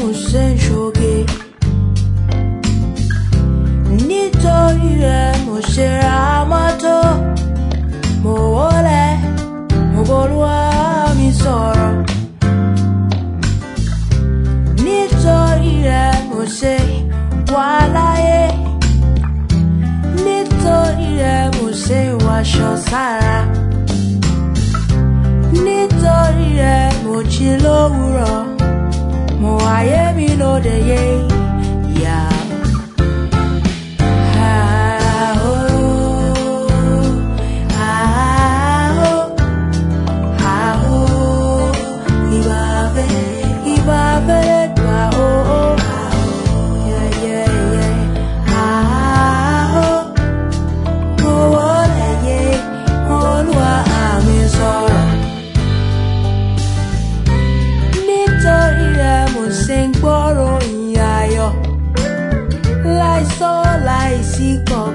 mo ṣe ń ṣoge. Nítorí rẹ̀ mo ṣe ra mọ́tò. Mo wólẹ̀, mo b'Olúwa mi sọ̀rọ̀. Nítorí rẹ̀ mo ṣe wà láyé. Nítorí rẹ̀ mo ṣe wàṣọ sára. Nítorí rẹ̀ mo jí lówùúrọ̀. Mo wáyé mi lóde yé. Láìsí